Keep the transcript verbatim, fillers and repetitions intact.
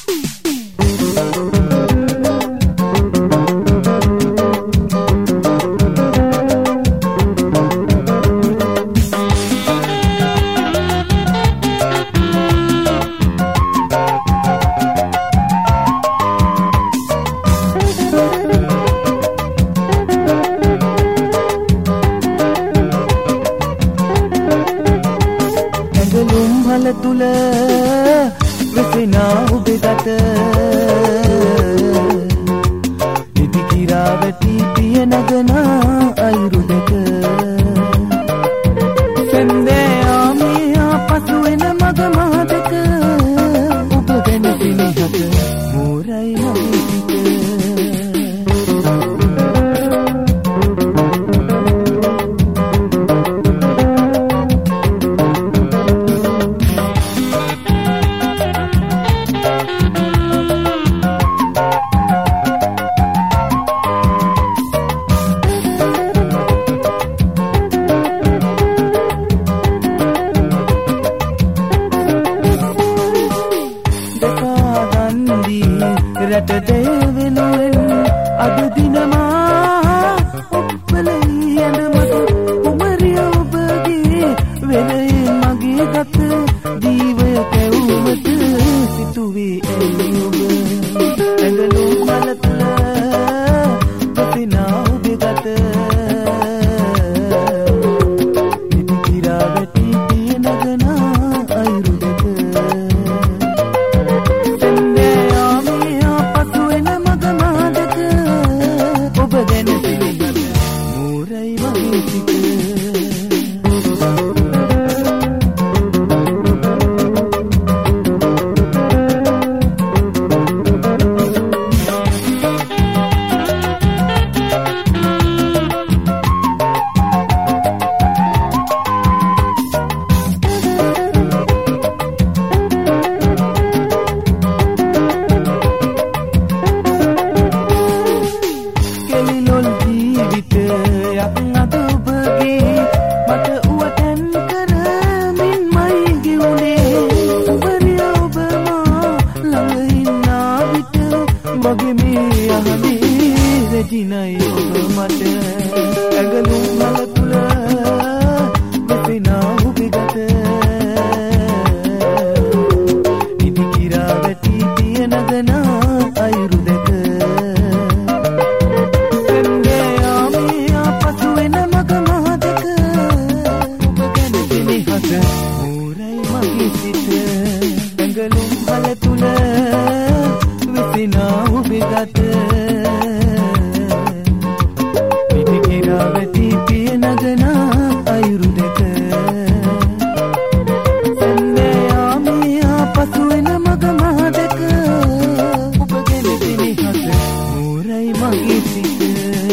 තුල වෙසෙනා ඔබේ ගත නිදි කිරා වැටි පිය නගනා අයුරු දෙක සෙන්දේ ආමියා පසු වෙන මග මහදක ඔබ ගැන දිනහක මෝරයි මගේ සිත රට දෙවෙනුවෙන් අද දිනමා ඔප්පලයි ඇඳමත කුමරිය ඔබගේ වෙලේ මගේ ගත ජීවය කැවුමට සිතුවේ ඇයි ඔබ ඇඟලු මල තුල වෙසෙනා ඔබේ ගත නිදි කිරා වැටි පිය නගනා අයුරු දෙක මගේ මේ අහනේ රෙජිනයි ඔබ මට ඇඟලු මල තුල වෙසෙනා ඔබේ ගත නිදි කිරා වැටි පිය නගනා අයුරු දෙක සෙන්දේ ආමියා පසු වෙන මග මහදක ඔබ ගැන දිනහක මෝරයි මගේ සිත ඇඟලු මල තුල වෙසෙනා ඔබේ ගත නිදි කිරා වැටි පිය නගනා අයුරු දෙක සෙන්දේ ආමියා පසු වෙන මග මහදක ඔබ ගැන දිනහක මෝරයි මගේ සිත